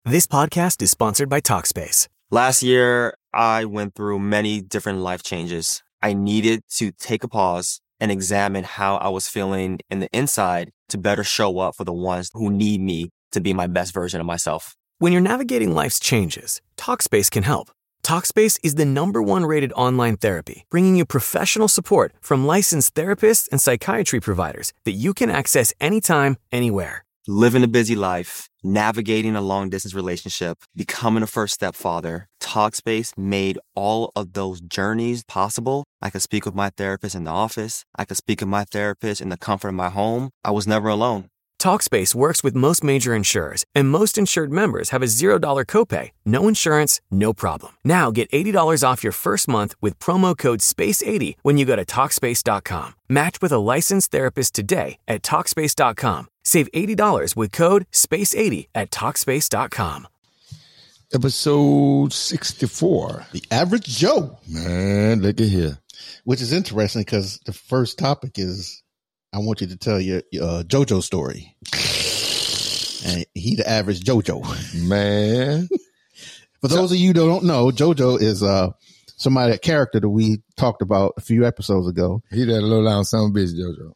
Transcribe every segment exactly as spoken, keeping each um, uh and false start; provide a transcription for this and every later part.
This podcast is sponsored by Talkspace. Last year, I went through many different life changes. I needed to take a pause and examine how I was feeling in the inside to better show up for the ones who need me to be my best version of myself. When you're navigating life's changes, Talkspace can help. Talkspace is the number one rated online therapy, bringing you professional support from licensed therapists and psychiatry providers that you can access anytime, anywhere. Living a busy life, navigating a long-distance relationship, becoming a first-step father, Talkspace made all of those journeys possible. I could speak with my therapist in the office. I could speak with my therapist in the comfort of my home. I was never alone. Talkspace works with most major insurers, and most insured members have a zero dollars copay. No insurance, no problem. Now get eighty dollars off your first month with promo code space eighty when you go to Talkspace dot com. Match with a licensed therapist today at Talkspace dot com. Save eighty dollars with code space eighty at Talkspace dot com. Episode sixty-four. The Average Joe. Man, look at here. Which is interesting because the first topic is I want you to tell your uh, JoJo story. And he the average JoJo. Man. For those so, of you that don't know, JoJo is uh, somebody, a character that we talked about a few episodes ago. He that low down son of a bitch, JoJo.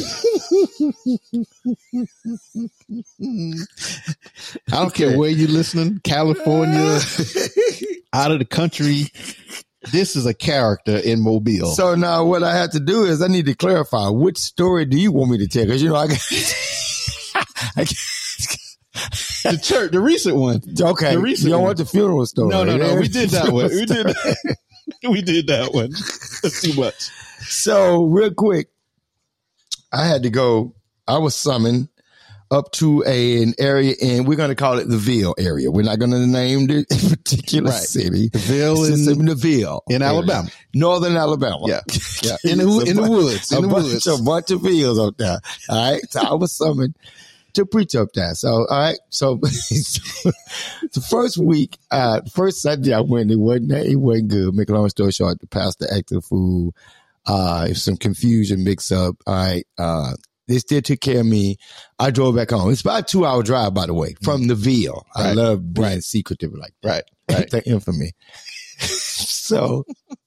I don't okay. care where you're listening, California, out of the country. This is a character in Mobile. So now what I have to do is I need to clarify which story do you want me to tell? Because, you know, I got the church, the recent one. Okay. The recent you don't one. want the funeral story. No, no, no. We did that one. We did that. We did that one. That's too much. So real quick, I had to go. I was summoned up to a, an area, and we're going to call it the Ville area. We're not going to name the particular right. city. The Ville in, in the Ville in area. Alabama, northern Alabama. Yeah, yeah. In the in the woods, in the bunch, woods, a bunch of villes up there. All right, so I was summoned to preach up there. So all right, so, so the first week, uh, first Sunday I went, it wasn't it wasn't good. Make a long story short, the pastor acted a fool. Uh, some confusion mix up. All right, uh. They still took care of me. I drove back home. It's about a two hour drive, by the way, from the Ville. Right. I love being right. secretive like that. Right. Right. The infamy. So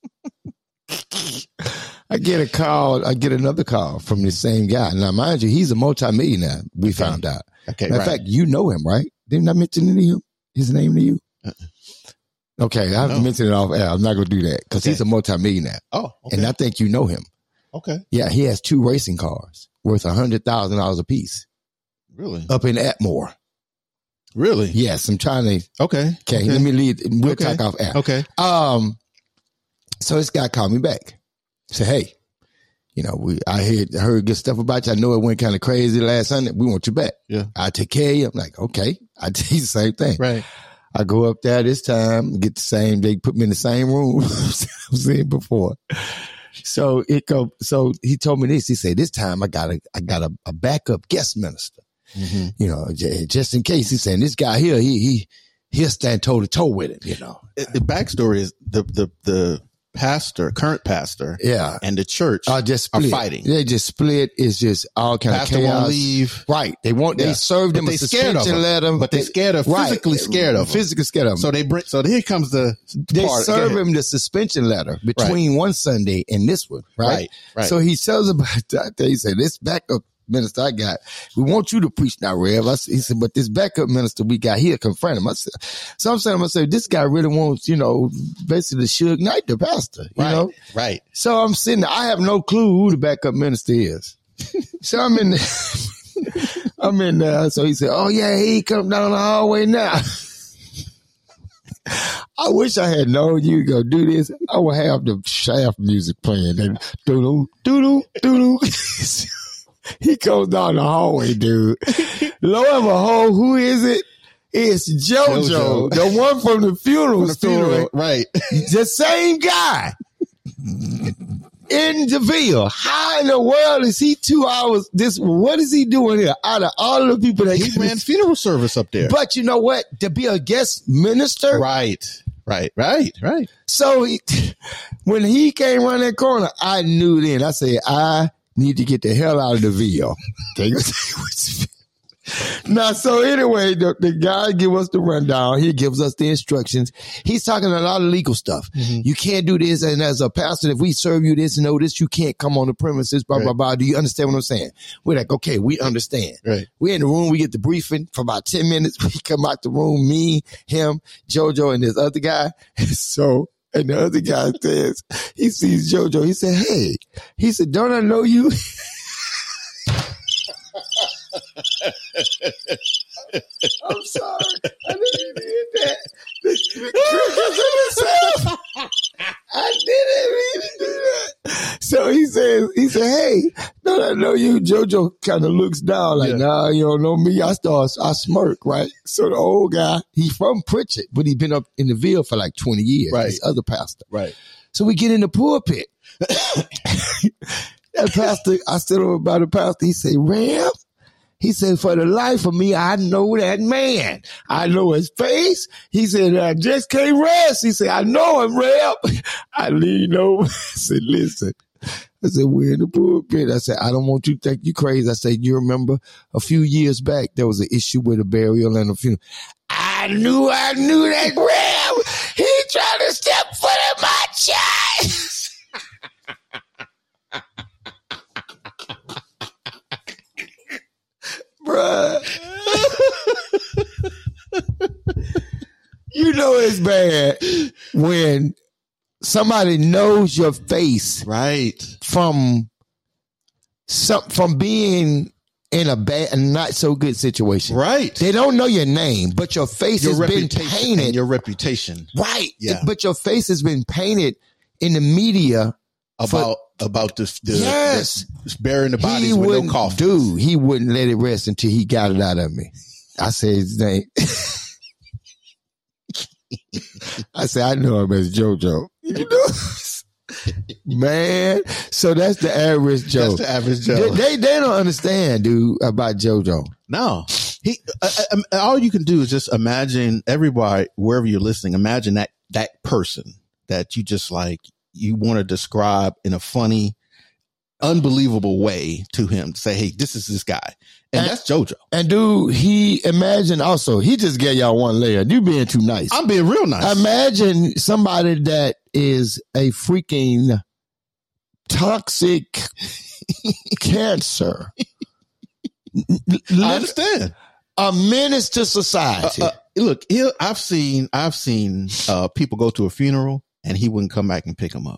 I get a call. I get another call from the same guy. Now, mind you, he's a multimillionaire. We okay. found out. Okay. Matter of right. fact, you know him, right? Didn't I mention any of him? His name to you? Uh-uh. Okay. I have no. to mention it off air. I'm not going to do that because okay. he's a multimillionaire. Oh, okay. And I think you know him. Okay. Yeah. He has two racing cars worth one hundred thousand dollars a piece. Really? Up in Atmore. Really? Yes, I'm trying to. Okay. Okay, okay. let me lead. We'll okay. talk off air. Okay. Um, so this guy called me back. Said, hey, you know, we I heard, heard good stuff about you. I know it went kind of crazy last Sunday. We want you back. Yeah. I take care of you. I'm like, okay. I tell you the same thing. Right. I go up there this time, get the same, they put me in the same room I was in before. So it go. So he told me this. He said, "This time I got a, I got a, a backup guest minister. Mm-hmm. You know, j- just in case." He's saying this guy here, he he he'll stand toe to toe with him. You know, the backstory is the the the pastor, current pastor, yeah, and the church are just split. are fighting. They just split. It's just all kind pastor of chaos. Won't leave. Right. They want. Yeah. They served him a suspension letter, but they scared of right. physically scared of him. physically scared of him. So they bring. So here comes the. They part. serve him the suspension letter between right. one Sunday and this one. Right. Right. Right. So he tells about that. He said, "This backup minister I got, we want you to preach now, Rev." I said, he said, "But this backup minister we got here confront him." I said, so I'm saying, I said, this guy really wants, you know, basically Suge Knight, the pastor, you right, know? Right. So I'm sitting there, I have no clue who the backup minister is. So I'm in there. I'm in there. So he said, "Oh yeah, he come down the hallway now." I wish I had known you go do this. I would have the Shaft music playing. And doo-doo, doo-doo, doo-doo. He goes down the hallway, dude. Lo and behold, who is it? It's JoJo, JoJo. The one from the funeral from the story. Funeral, right. The same guy in the Ville. How in the world is he two hours? This, what is he doing here? Out of all of the people that he ran funeral service up there. But you know what? To be a guest minister. Right. Right. Right. Right. So he, when he came around that corner, I knew then. I said, I need to get the hell out of the Ville. Now, so anyway, the, the guy give us the rundown. He gives us the instructions. He's talking a lot of legal stuff. Mm-hmm. You can't do this. And as a pastor, if we serve you this and know this, you can't come on the premises, blah, right. blah, blah. Do you understand what I'm saying? We're like, okay, we understand. Right. We're in the room. We get the briefing for about ten minutes. We come out the room, me, him, JoJo, and this other guy. And so, and the other guy says, he sees JoJo. He said, hey, he said, don't I know you? I'm sorry. I didn't even hear that. The, the crickets in himself. I didn't mean to do that. So he says, he said, hey, don't I know you? JoJo kind of looks down like, yeah. nah, you don't know me. I start, I smirk, right? So the old guy, he's from Pritchard, but he's been up in the Ville for like twenty years. Right. This other pastor. Right. So we get in the pulpit. That pastor, I stood over by the pastor. He said, Ram, he said, for the life of me, I know that man. I know his face. He said, I just can't rest. He said, I know him, Ram. I leaned over. I said, listen. I said, we're in the pulpit. I said, I don't want you to think you crazy. I said, you remember a few years back, there was an issue with a burial and a funeral. I knew, I knew that Ram. He tried to step foot in my chest. Bruh. You know it's bad when somebody knows your face, right? From some from being in a bad and not so good situation, right? They don't know your name, but your face your has been painted. Your reputation, right? Yeah. But your face has been painted in the media about. For, About the, the, yes. the burying the bodies he with no coffin. Dude, he wouldn't let it rest until he got it out of me. I said his name. I said, I know him as JoJo. You know? Man, so that's the average Joe. That's the average Joe. They, they, they don't understand, dude, about JoJo. No. He. Uh, uh, all you can do is just imagine everybody, wherever you're listening, imagine that that person that you just like, you want to describe in a funny, unbelievable way to him. Say, hey, this is this guy. And, and that's JoJo. And dude, he imagine also, he just gave y'all one layer. You being too nice. I'm being real nice. Imagine somebody that is a freaking toxic cancer. I understand. A menace to society. Uh, uh, look, I've seen, I've seen uh, people go to a funeral and he wouldn't come back and pick them up.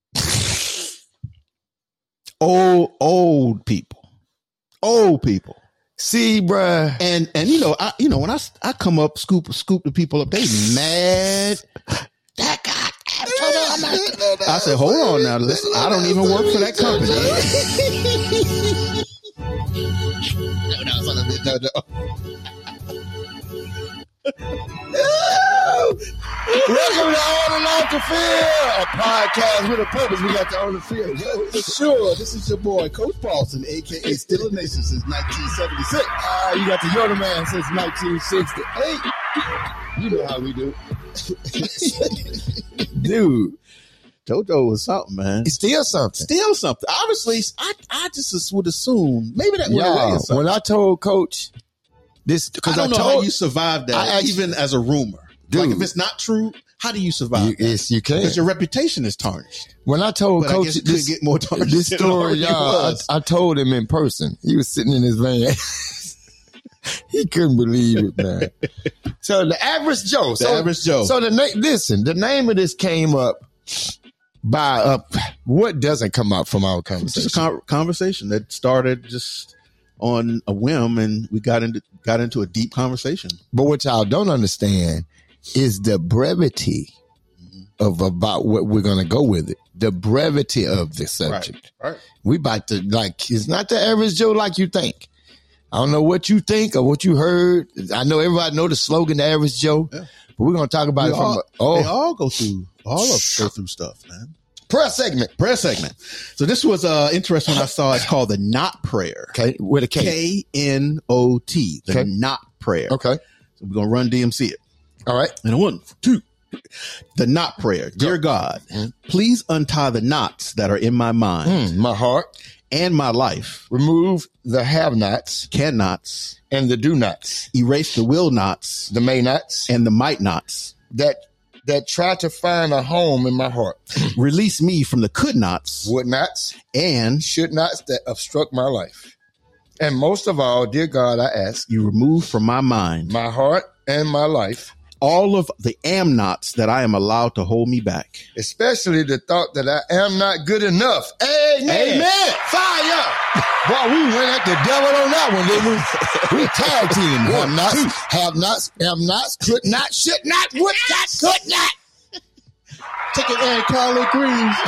old, old people, old people. See, bruh. And, and, you know, I, you know, when I, I come up, scoop, scoop the people up, they mad. That guy. I said, hold on now. Listen, I don't even work for that company. no, no, no, no. Welcome to On and Off the Field, a podcast with a purpose. We got to own the field. Yo, for sure. This is your boy, Coach Paulson, a k a. Still a Nation since nineteen seventy-six. Uh, you got the Yoda Man since nineteen sixty-eight. You know how we do. Dude. JoJo was something, man. It's still something. Still something. Obviously, I, I just would assume maybe that went away or something. When I told Coach this, because I don't I know told, how you survive that, I, I, even as a rumor. Dude, like if it's not true, how do you survive? You, yes, you can, because your reputation is tarnished. When I told but Coach I this, get more tarnished this story, y'all, I, I told him in person. He was sitting in his van. He couldn't believe it, man. So the average Joe, the so, average Joe. So the na- listen, the name of this came up by up. Uh, what doesn't come up from our conversation? Just a con- conversation that started just on a whim, and we got into got into a deep conversation. But what y'all don't understand is the brevity mm-hmm. of about what we're going to go with it. The brevity of the subject. Right, right. We about to, like, it's not the average Joe like you think. I don't know what you think or what you heard. I know everybody know the slogan, the average Joe, yeah. but we're going to talk about we it all, from, a, oh. they all go through, all of us go through stuff, man. Prayer segment. Prayer segment. So this was uh, interesting when I saw it's called the Knot Prayer. Okay, with a K. K N O T. The okay. Knot Prayer. Okay. So we're going to run D M C it. All right. And a one, two. The Knot Prayer. Dear God, mm. please untie the knots that are in my mind. Mm, my heart. and my life. Remove the have-nots, Cannots, and the do-nots, erase the will-nots, the may-nots, and the might-nots. that that try to find a home in my heart. Release me from the could-nots, Would-nots, and should-nots that obstruct my life. And most of all, dear God, I ask, you remove from my mind my heart and my life, all of the am-nots that I am allowed to hold me back. especially the thought that I am not good enough. Amen. Amen. Fire. Boy, we went at the devil on that one, didn't we? We tag team. Have nots, have nots, have nots, could not, should not, would not, could not. Ticket and collard greens.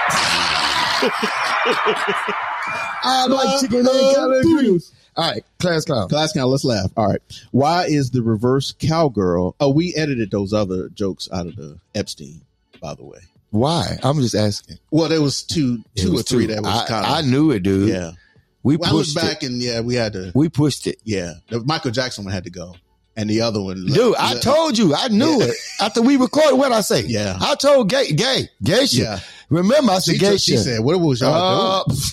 I like chicken and collard greens. All right, class clown. Class count, let's laugh. All right. Why is the reverse cowgirl? Oh, we edited those other jokes out of the Epstein, by the way. Why? I'm just asking. Well, there was two, It two was or three two. that was I, kind of. I knew it, dude. Yeah. We Well, I look pushed back it. and yeah, we had to. We pushed it. Yeah, the Michael Jackson one had to go, and the other one. Dude, I told you. I knew Yeah. it. After we recorded, what I say? Yeah. I told Gay, Gay, Geisha. Yeah. Remember, I said She, Geisha. she said, "What was y'all Uh, doing?"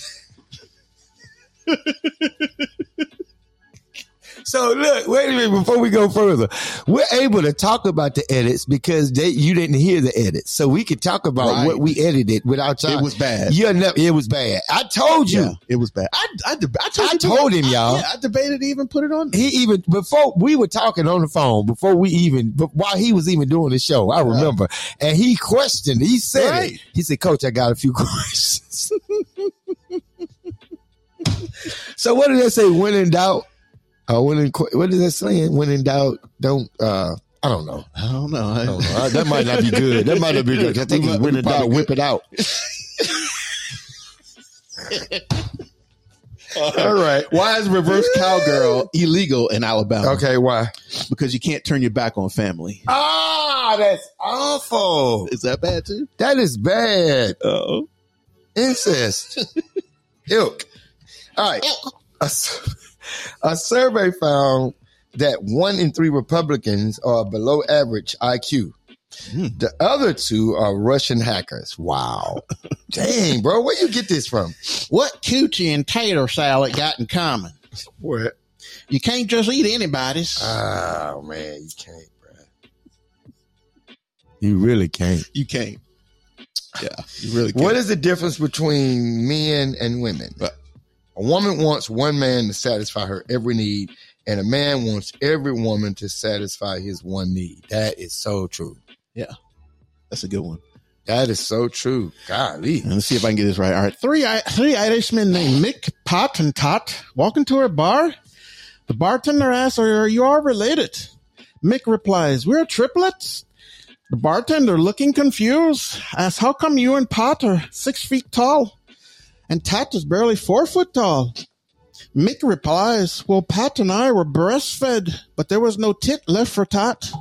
So look, wait a minute before we go further. We're able to talk about the edits because they you didn't hear the edits, so we could talk about Right. what we edited without y'all. It was bad. You never, it was bad. I told you. Yeah, it was bad. I I, deb- I, told, I you told him, I- y'all. yeah, I debated to even put it on. He even before we were talking on the phone before we even but while he was even doing the show, I remember, and he questioned. He said Right. it. He said, "Coach, I got a few questions." So what did they say? When in doubt, uh, when in qu- what is that saying? When in doubt, don't. Uh, I don't know. I don't know. I don't know. Uh, that might not be good. That might not be good. I think We it's might- when we in doubt, probably whip it out. All right. Why is reverse cowgirl illegal in Alabama? Okay. Why? Because you can't turn your back on family. Ah, that's awful. Is that bad too? That is bad. Oh, Incest. Ilk. All right. A, s- a survey found that one in three Republicans are below average I Q. Hmm. The other two are Russian hackers. Wow. Dang, bro. Where you get this from? what coochie and tater salad got in common? What? You can't just eat anybody's. Oh, man. You can't, bro. You really can't. you can't. Yeah, you really can't. What is the difference between men and women? A woman wants one man to satisfy her every need, and a man wants every woman to satisfy his one need. That is so true. Yeah, that's a good one. That is so true. Golly. And let's see if I can get this right. All right. Three, three Irishmen named Mick, Pot, and Tot walk into a bar. The bartender asks, are you all related? Mick replies, we're triplets. The bartender, looking confused, asks, how come you and Pot are six feet tall? And Tot is barely four foot tall. Mick replies, well, Pat and I were breastfed, but there was no tit left for Tot.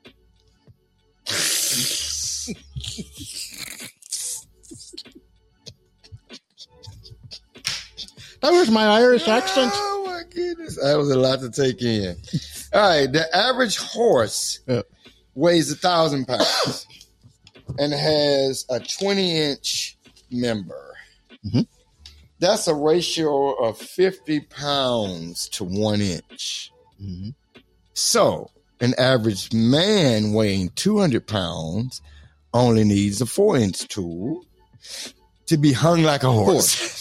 That was my Irish accent. Oh, my goodness. That was a lot to take in. All right. The average horse Yeah. weighs a thousand pounds and has a twenty inch member. Mhm. That's a ratio of fifty pounds to one inch. Mm-hmm. So, an average man weighing two hundred pounds only needs a four inch tool to be hung like a horse.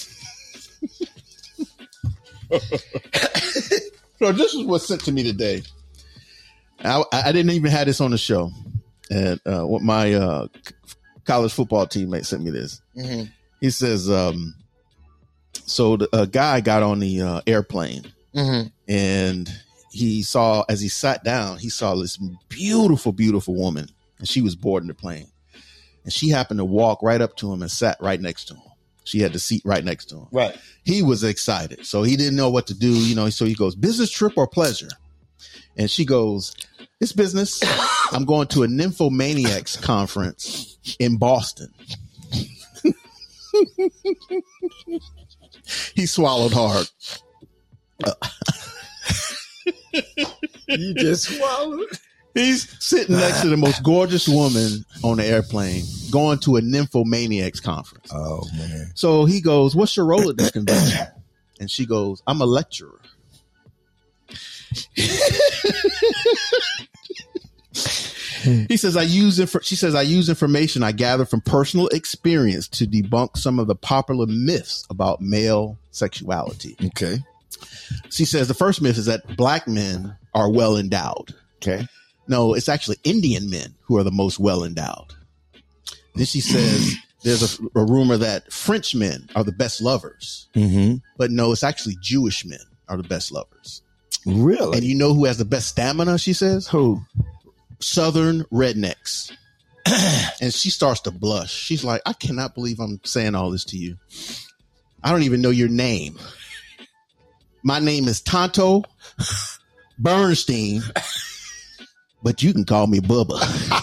So this is what's sent to me today. I, I didn't even have this on the show. And uh, what my uh, c- college football teammate sent me this. Mm-hmm. He says, um, so the, a guy got on the uh, airplane Mm-hmm. and he saw, as he sat down, he saw this beautiful, beautiful woman, and she was boarding the plane. And she happened to walk right up to him and sat right next to him. She had the seat right next to him. Right. He was excited. So he didn't know what to do, you know. So he goes, business trip or pleasure? And she goes, it's business. I'm going to a nymphomaniacs conference in Boston. He swallowed hard. You just swallowed. He's sitting next to the most gorgeous woman on the airplane, going to a nymphomaniacs conference. Oh, man. So he goes, "What's your role at this convention?" And she goes, "I'm a lecturer." He says, I use inf- she says, I use information I gather from personal experience to debunk some of the popular myths about male sexuality. Okay. She says the first myth is that black men are well endowed. Okay. No, it's actually Indian men who are the most well endowed. Then she says there's a, a rumor that French men are the best lovers. Mm-hmm. But no, it's actually Jewish men are the best lovers. Really? And you know who has the best stamina, she says? Who? Southern rednecks. And she starts to blush. She's like, I cannot believe I'm saying all this to you. I don't even know your name. My name is Tonto Bernstein, but you can call me Bubba.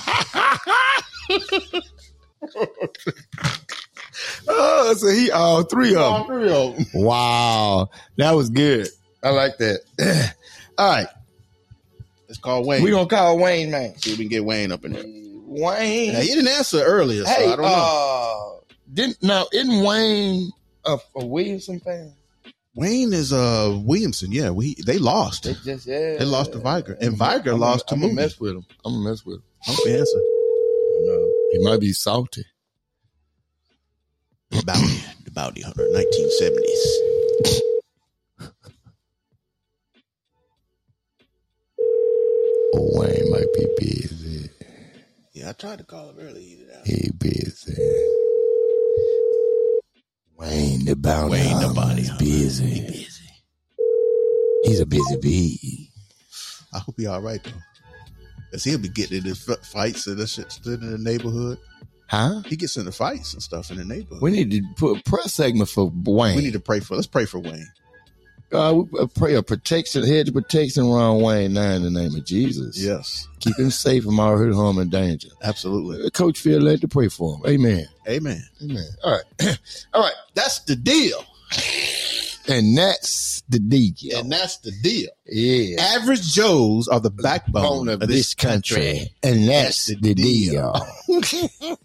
Oh, so he all three of All them. three of them. Wow. That was good. I like that. All right. It's called Wayne. We're going to call Wayne, man. See if we can get Wayne up in there. Wayne. Now, he didn't answer earlier, so Hey, I don't know. uh, didn't, now, isn't Wayne a, a Williamson fan? Wayne is uh Williamson. Yeah, we they lost. They just, yeah. They lost to Viger. And Viger I'm lost gonna, to I'm gonna Moody. mess with him. I'm going to mess with him. I'm fancy. No, he might be salty. The bounty, the bounty hunter, nineteen seventies. Oh, Wayne might be busy. Yeah, I tried to call him earlier. He didn't answer. He busy. Wayne the bounty Wayne the hunter bounty is hunter. busy. He busy. He's a busy bee. I hope he all right though, cause he'll be getting into f- fights and that shit still in the neighborhood. Huh? He gets into fights and stuff in the neighborhood. We need to put a press segment for Wayne. We need to pray for. Let's pray for Wayne. uh, we uh, pray a protection, hedge of protection around Wayne now in the name of Jesus. Yes, Keep him safe from all hurt, harm, and danger. absolutely. Uh, Coach Phil, let to pray for him. Amen. Amen. Amen. All right. All right. That's the deal. And that's the deal. And that's the deal. Yeah. Average Joes are the backbone Bone of, this country. And that's, That's the the deal. deal.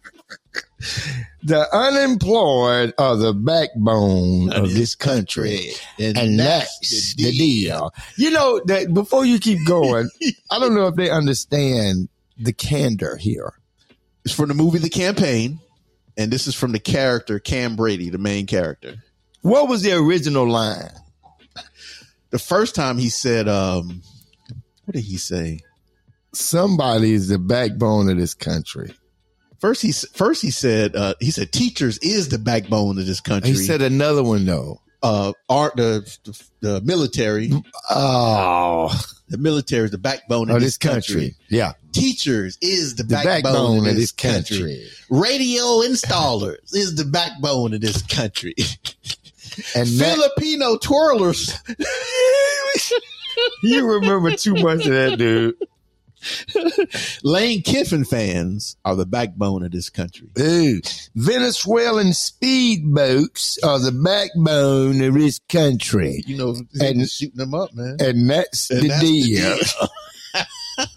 The unemployed are the backbone of, Of this this country. And, And that's the deal. You know, that before you keep going, I don't know if they understand the candor here. It's from the movie The Campaign, and this is from the character Cam Brady, the main character. What was the original line? The first time he said, um, what did he say? Somebody is the backbone of this country. First he first he said uh, he said teachers is the backbone of this country. He said another one though. uh, art the, the the military. Oh, The military is the backbone of, of this this country. country. Yeah. Teachers is the, The backbone, of this country. Radio installers is the backbone of this country. And that, Filipino twirlers. you remember too much of that, dude. Lane Kiffin fans are the backbone of this country. Ooh. Venezuelan speedboats are the backbone of this country. You know, And- and shooting them up, man. And that's And the that's the deal. deal.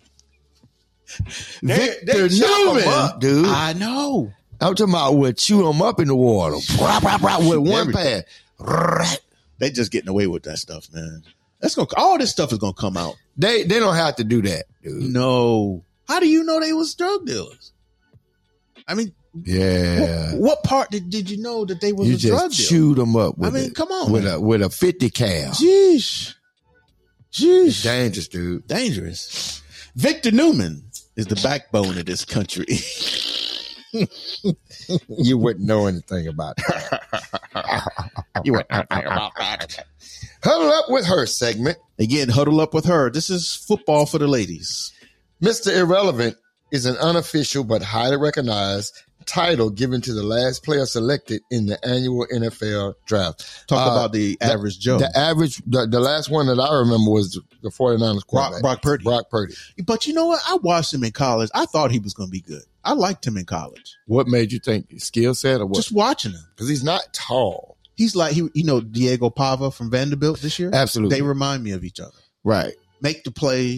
They- Victor they chop 'em Newman, up, dude. I know. I'm talking about we'll chew them up in the water. Rah, rah, rah, with one Everything. pass. They just getting away with that stuff, man. That's gonna all this stuff is gonna come out. They they don't have to do that, dude. No. How do you know they was drug dealers? I mean, Yeah. what, what part did, did you know that they was You a drug just dealer? chewed them up with I mean, it. come on, With man. a with a fifty cal. Jeez. It's Jeez. dangerous, dude. Dangerous. Victor Newman is the backbone of this country. You wouldn't know anything about that. You were about that. Huddle up with her segment. Again, huddle up with her. This is football for the ladies. Mister Irrelevant is an unofficial but highly recognized title given to the last player selected in the annual N F L draft. Talk Uh, about the average Joe. The average, the, the last one that I remember was the 49ers Brock, quarterback. Brock Purdy. Brock Purdy. But you know what? I watched him in college. I thought he was going to be good. I liked him in college. What made you think skill set or what? Just watching him. Because he's not tall. He's like, he, you know, Diego Pava from Vanderbilt this year. Absolutely. They remind me of each other. Right. Make the plays,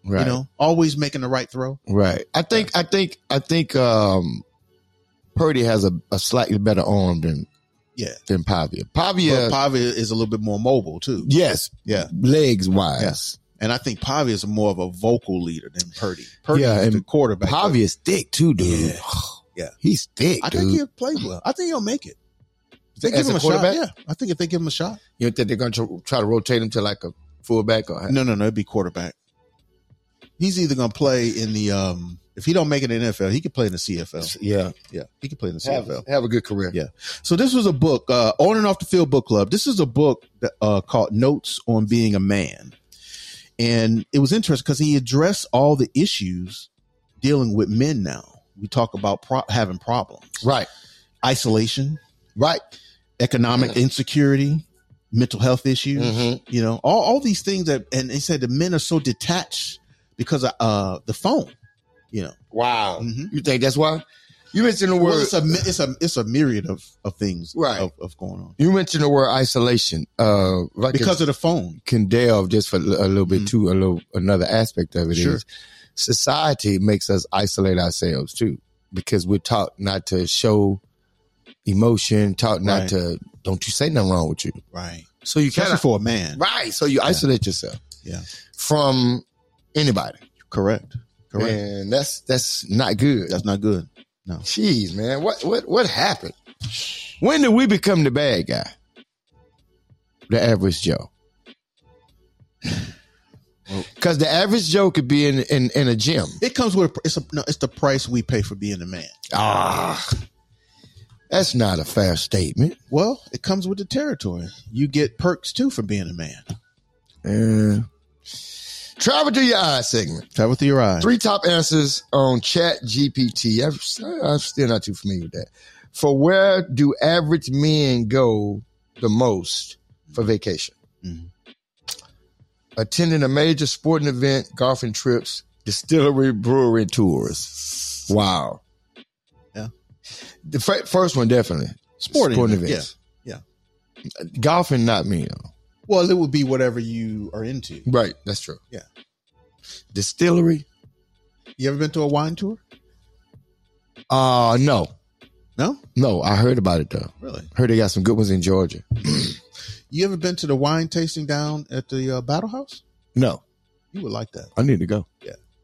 Right. You know, always making the right throw. Right. I think, I think, I think, um, Purdy has a, a slightly better arm than, Yeah. than Pavia. Pavia, But Pavia is a little bit more mobile too. yes. Yeah. Legs wise. Yes. And I think Pavia is more of a vocal leader than Purdy. Purdy Yeah, is and the quarterback. Pavia is thick too, dude. Yeah. Yeah. He's thick, I dude. think he'll play well. I think he'll make it. If they As give him a a shot, quarterback? yeah. I think if they give him a shot. You don't think they're going to try to rotate him to like a fullback or No, no, no. It'd be quarterback. He's either going to play in the, um, if he don't make it in the N F L, he could play in the C F L. Yeah. Yeah. He could play in the Have, C F L. have a good career. Yeah. So this was a book, uh, On and Off the Field Book Club. This is a book that, uh, called Notes on Being a Man. And it was interesting because he addressed all the issues dealing with men now. We talk about pro- having problems. Right. Isolation, Right. economic insecurity, mental health issues, Mhm. you know, all, all these things that, and they said the men are so detached because of uh, the phone, you know. Wow. Mhm. You think that's why? You mentioned the Well, word. it's a, it's a, it's a myriad of, of things Right. of, of going on You mentioned the word isolation. Uh, like because of the phone. can delve just for a little bit Mhm. too. A little another aspect of it is Sure. society makes us isolate ourselves too, because we're taught not to show emotion, taught not Right. to. Don't you say nothing wrong with you. Right. So you Especially kind of for a man. right. So you isolate yourself Yeah. from anybody, Correct. Correct. and that's that's not good. That's not good. No. Jeez, man, what what what happened? When did we become the bad guy? The average Joe. Because the average Joe could be in, in, in a gym. It comes with, a, it's a, no, it's the price we pay for being a man. Ah, that's not a fair statement. Well, it comes with the territory. You get perks too for being a man. Uh, travel to your eye segment. Travel through your eyes. Three top answers on Chat G P T. I'm, I'm still not too familiar with that. For where do average men go the most for vacation? Mhm. Attending a major sporting event, golfing trips, distillery, brewery tours. Wow. Yeah. The f- first one, definitely. Sporting, events. events. Yeah. Yeah. Golfing, not me. Though. Well, it would be whatever you are into. Right. That's true. Yeah. Distillery? You ever been to a wine tour? Uh, no. No? No, I heard about it though. Really? Heard they got some good ones in Georgia. You ever been to the wine tasting down at the uh, Battle House? No, You would like that. I need to go.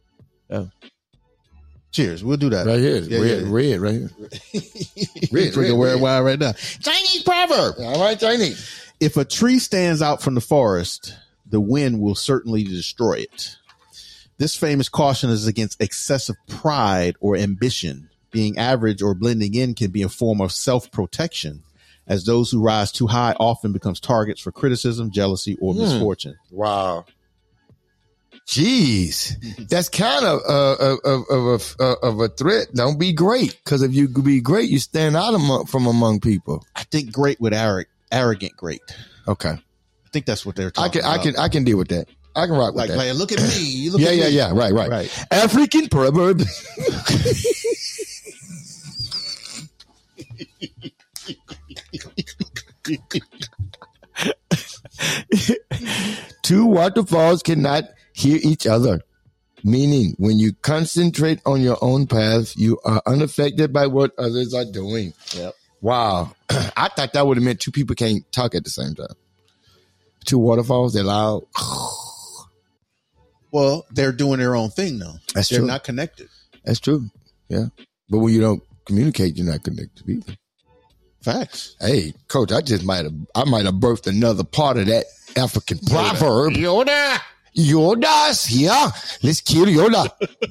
Cheers. We'll do that. Right here. Yeah, red, yeah. red, right here. Red, drinking red, red red. wine right now. Chinese proverb. All right, Chinese. If a tree stands out from the forest, the wind will certainly destroy it. This famous caution is against excessive pride or ambition. Being average or blending in can be a form of self-protection, as those who rise too high often becomes targets for criticism, jealousy, or Hmm. misfortune. Wow. Jeez, that's kind of uh, of of a of a threat. Don't be great, because if you could be great, you stand out among, from among people. I think great with arrogant, arrogant great. Okay, I think that's what they're I talking can I about. can I can deal with that. I can rock with like, that. like, look at me. Look yeah, at yeah, me. yeah. Right, right, Right. African proverb. Two waterfalls cannot hear each other. Meaning, when you concentrate on your own path, you are unaffected by what others are doing. Yep. Wow. I thought that would have meant two people can't talk at the same time. Two waterfalls, they're loud. Well, they're doing their own thing though. That's they're true. not connected. That's true. Yeah. But when you don't communicate, you're not connected either. Facts. Hey, coach, I just might have I might have birthed another part of that African proverb. Yoda. Yoda's here. Let's kill Yoda.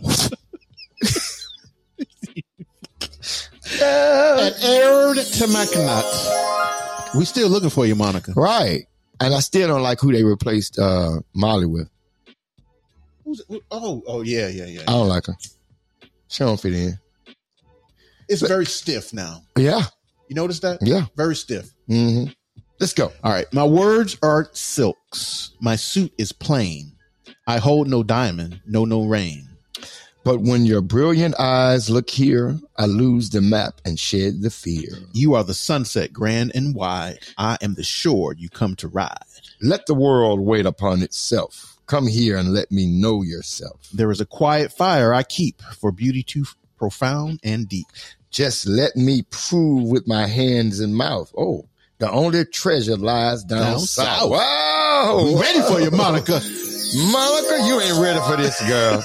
An aired to Mackinac. We still looking for you, Monica. Right. And I still don't like who they replaced uh, Molly with. Who's, who, oh, oh yeah, yeah, yeah. I don't like her. She don't fit in. It's very stiff now. Yeah. You notice that? Yeah. Very stiff. Mm-hmm. Let's go. All right. My words are silks. My suit is plain. I hold no diamond, no, no rain. But when your brilliant eyes look here, I lose the map and shed the fear. You are the sunset, grand and wide. I am the shore you come to ride. Let the world wait upon itself. Come here and let me know yourself. There is a quiet fire I keep for beauty too profound and deep. Just let me prove with my hands and mouth. Oh, the only treasure lies down, Down south. south. Wow. We ready for you, Monica. Monica, you ain't ready for this, girl.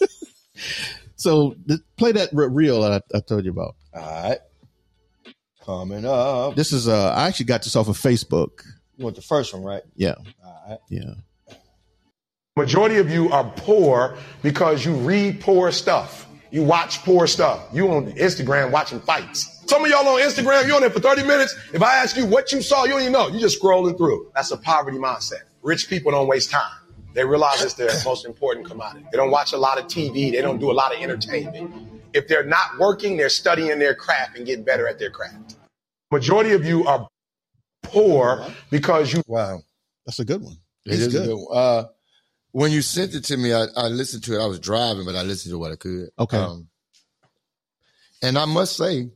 So th- play that re- reel that I, I told you about. All right. Coming up. This is, uh, I actually got this off of Facebook. You want the first one, right? Yeah. All right. Yeah. Majority of you are poor because you read poor stuff. You watch poor stuff. You on Instagram watching fights. Some of y'all on Instagram, you on there for thirty minutes. If I ask you what you saw, you don't even know. You just scrolling through. That's a poverty mindset. Rich people don't waste time. They realize it's their most important commodity. They don't watch a lot of T V. They don't do a lot of entertainment. If they're not working, they're studying their craft and getting better at their craft. Majority of you are poor because you... Wow. That's a good one. It He's is good. a good one. Uh, when you sent it to me, I, I listened to it. I was driving, but I listened to what I could. Okay. Um, and I must say,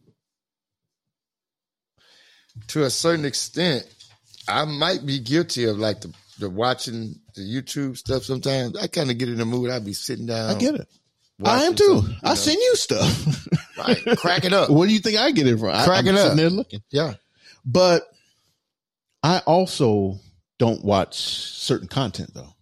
to a certain extent, I might be guilty of like the, the watching the YouTube stuff sometimes. I kind of get in the mood. I'd be sitting down. I get it. I watching am too. something, you I know. send you stuff. Right. Crack it up. What do you think I get it from? I, Crack I'm it up. sitting there looking. Yeah. But I also don't watch certain content though.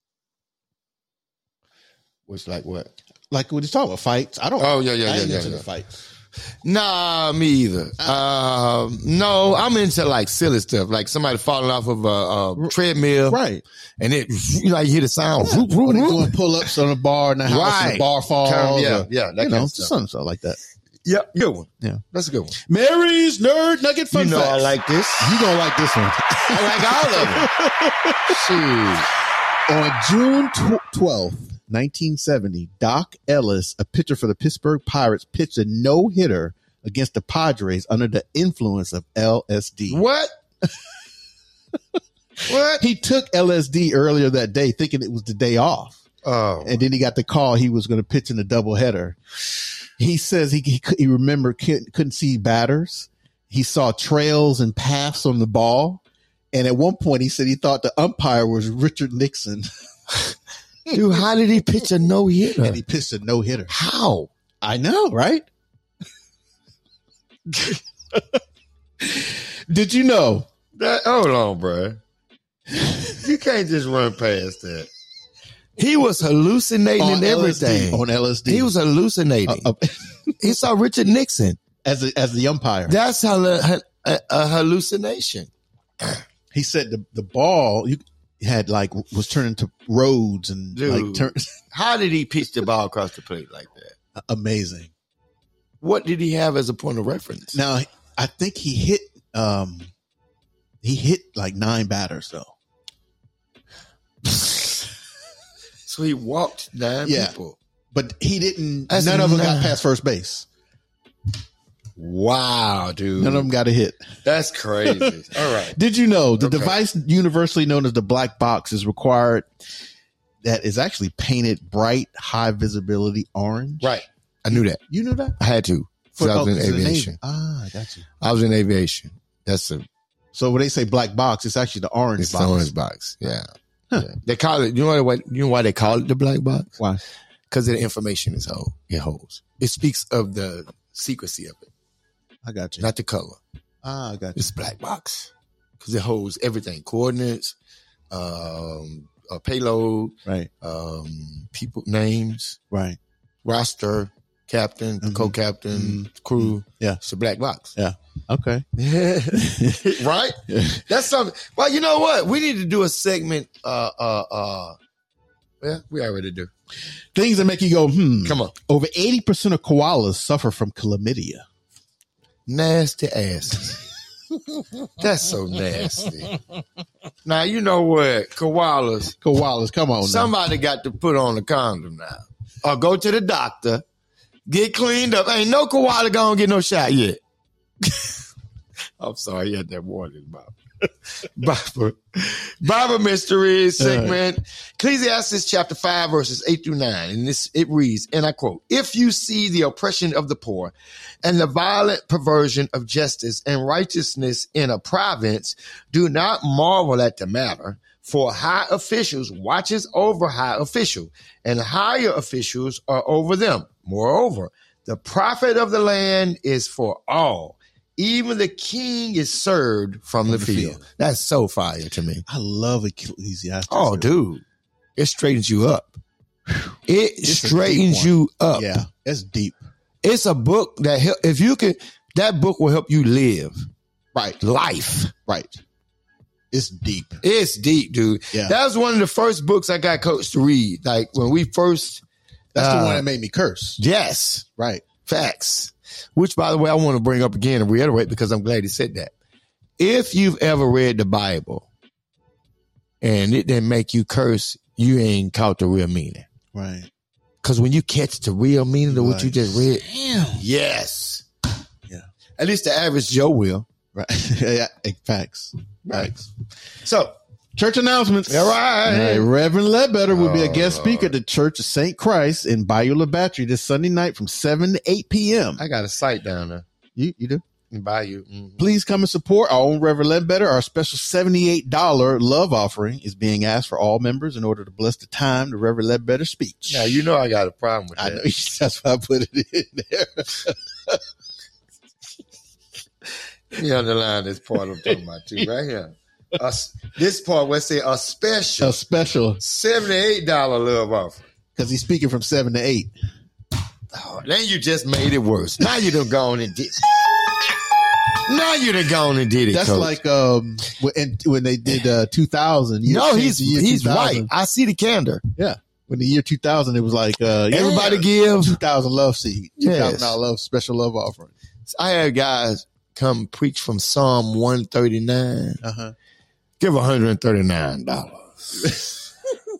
Which like what? Like what he's talking about, fights. I don't. Oh, yeah, yeah, I ain't yeah, into yeah, the yeah. fights. Nah, me either. Um, no, I'm into like silly stuff, like somebody falling off of a, a treadmill, Right. And it, you know, you hear the sound, Yeah. whoop, whoop, Or they whoop. doing pull ups on a bar in the house and Right. the bar falls. Kind of- yeah, or, yeah, that you kind know, of stuff. something, something like that. Yeah, good one. Yeah. That's a good one. Mary's Nerd Nugget Fun You know, Facts. I like this. You gonna like this one. I like all of them. Shoot. On June twelfth, nineteen seventy, Doc Ellis, a pitcher for the Pittsburgh Pirates, pitched a no-hitter against the Padres under the influence of L S D. What? What? He took L S D earlier that day thinking it was the day off. Oh, And then he got the call he was going to pitch in a doubleheader. He says he, he, he remembered couldn't, couldn't see batters. He saw trails and paths on the ball. And at one point he said he thought the umpire was Richard Nixon. dude, how did he pitch a no hitter? And he pitched a no-hitter. How? I know, right? Did you know? That, hold on, bro. You can't just run past that. He was hallucinating On and L S D, everything. on L S D. He was hallucinating. Uh, uh, He saw Richard Nixon. as a, as the umpire. That's how a, a, a hallucination. He said the, the ball you had like was turning to roads and Dude. like turn, How did he pitch the ball across the plate like that? amazing. What did he have as a point of reference? Now I think he hit um he hit like nine batters though. So he walked nine Yeah. people. But he didn't That's none of them got nine. past first base. Wow, dude. None of them got a hit. That's crazy. All right. Did you know the Okay. device universally known as the black box is required that is actually painted bright, high visibility orange? Right. I knew that. You knew that? I had to. Because I was oh, in 'cause of the aviation. Navy. Ah, I got you. I was in aviation. That's a So when they say black box, it's actually the orange it's box. the orange box. Yeah. Yeah. They call it, you know what, you know why they call it the black box? Why? Because of the information it's hold, it holds. It speaks of the secrecy of it, I got you. not the color. Ah, I got you. It's black box because it holds everything: coordinates, um, a payload, Right, um, people names, right. roster, captain, Mhm. co-captain, crew. Yeah. It's a black box. Yeah. Okay. Right? That's something. Well, you know what? We need to do a segment. Uh, uh, uh. Yeah, we already do. Things that make you go, hmm. Come on. Over eighty percent of koalas suffer from chlamydia. Nasty asses. That's so nasty. Now, you know what? Koalas, Koalas, come on. now. somebody got to put on a condom now. Or go to the doctor, get cleaned up. Ain't no koala gonna get no shot yet. I'm sorry, he had that warning about Bible. Bible Mysteries segment. Ecclesiastes chapter five, verses eight through nine. And this it reads, and I quote, if you see the oppression of the poor and the violent perversion of justice and righteousness in a province, do not marvel at the matter, for high officials watches over high official, and higher officials are over them. Moreover, the profit of the land is for all. Even the king is served from, from the, the field. field. That's so fire to me. I love Ecclesiastes. Oh, dude. It straightens you up. It it's straightens you up. Yeah, it's deep. It's a book that help, if you can, that book will help you live. Right. Life. Right. It's deep. It's deep, dude. Yeah. That was one of the first books I got Coach to read. Like when we first. That's uh, the one that made me curse. Yes. Right. Facts. Which, by the way, I want to bring up again and reiterate because I'm glad he said that. If you've ever read the Bible and it didn't make you curse, you ain't caught the real meaning. Right. Because when you catch the real meaning of what like, you just read. Damn. Yes. Yeah. At least the average Joe will. Right. Yeah. Facts. Facts. So, church announcements. All right. All right. Reverend Ledbetter will be a guest speaker at the Church of Saint Christ in Bayou La Battery this Sunday night from seven to eight p.m. I got a site down there. You you do? In Bayou. Mm-hmm. Please come and support our own Reverend Ledbetter. Our special seventy-eight dollars love offering is being asked for all members in order to bless the time the Reverend Ledbetter speech. Now, you know I got a problem with that. I know. That's why I put it in there. You underline this part I'm talking about too, right here. A, this part, let's say a special, a special seventy-eight dollars love offer. Because he's speaking from seven to eight. Oh, then you just made it worse. Now you done gone and did. Now you done gone and did it. That's Coach. like um when, when they did uh, two thousand. No, he's he's right. I see the candor. Yeah. When the year two thousand, it was like uh, yeah, everybody give two thousand love seed, two thousand yes. dollar love special love offering. I had guys come preach from Psalm one thirty-nine. Uh-huh. Give one hundred thirty-nine dollars.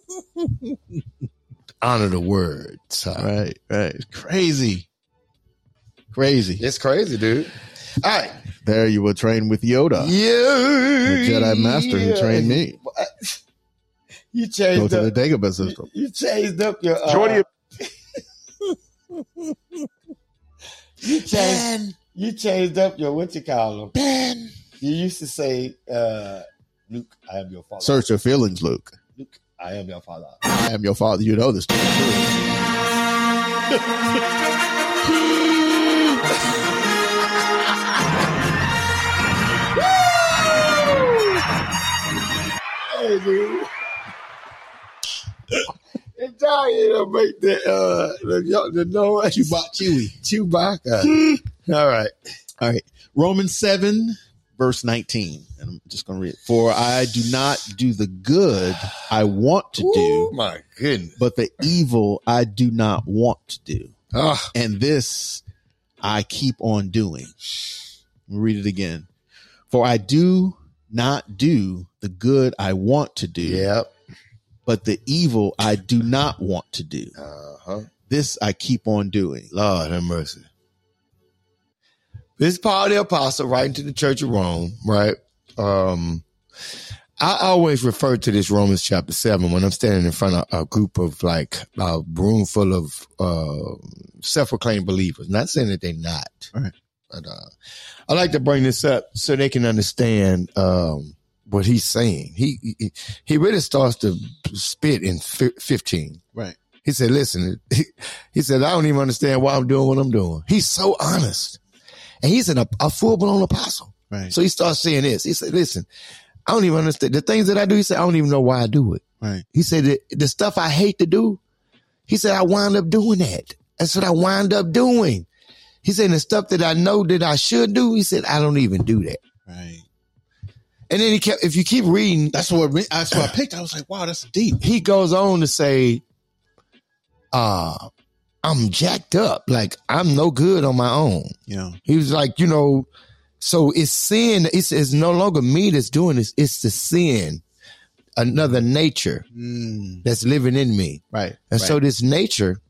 Honor the word. So. Right, right. It's crazy. Crazy. It's crazy, dude. All right. There you will train with Yoda. Yeah. The Jedi Master who trained me. You changed Go to up. the Dagobah system. You, you changed up your. Uh, Jordy. you changed. Ben. You changed up your what you call them. Ben. You used to say, uh, "Luke, I am your father." Search your feelings, Luke. Luke, I am your father. I am your father. You know this. Hey, dude. And Johnny don't make the uh the, the noise. Chewbacca. Chewbacca. All right. All right. Romans seven, verse nineteen. And I'm just gonna read it. For I do not do the good I want to Ooh, do, my goodness, but the evil I do not want to do. Oh. And this I keep on doing. Let me read it again. For I do not do the good I want to do. Yep. But the evil I do not want to do. Uh-huh. This I keep on doing. Lord have mercy. This is Paul the Apostle writing to the Church of Rome, right? Um, I always refer to this Romans chapter seven when I'm standing in front of a group of like a room full of uh, self-proclaimed believers. Not saying that they're not. Right. But uh, I like to bring this up so they can understand um, what he's saying. He, he he really starts to spit in fifteen. Right. He said, listen, he, he said, I don't even understand why I'm doing what I'm doing. He's so honest. And he's an, a, a full-blown apostle. Right. So he starts saying this. He said, listen, I don't even understand. The things that I do, he said, I don't even know why I do it. Right. He said, the, the stuff I hate to do, he said, I wind up doing that. That's what I wind up doing. He said, the stuff that I know that I should do, he said, I don't even do that. Right. And then he kept, if you keep reading. That's what, that's what I picked. I was like, wow, that's deep. He goes on to say, uh, I'm jacked up. Like, I'm no good on my own. Yeah. He was like, you know, so it's sin. It's, it's no longer me that's doing this. It's the sin, another nature mm. that's living in me. Right. And right. so this nature,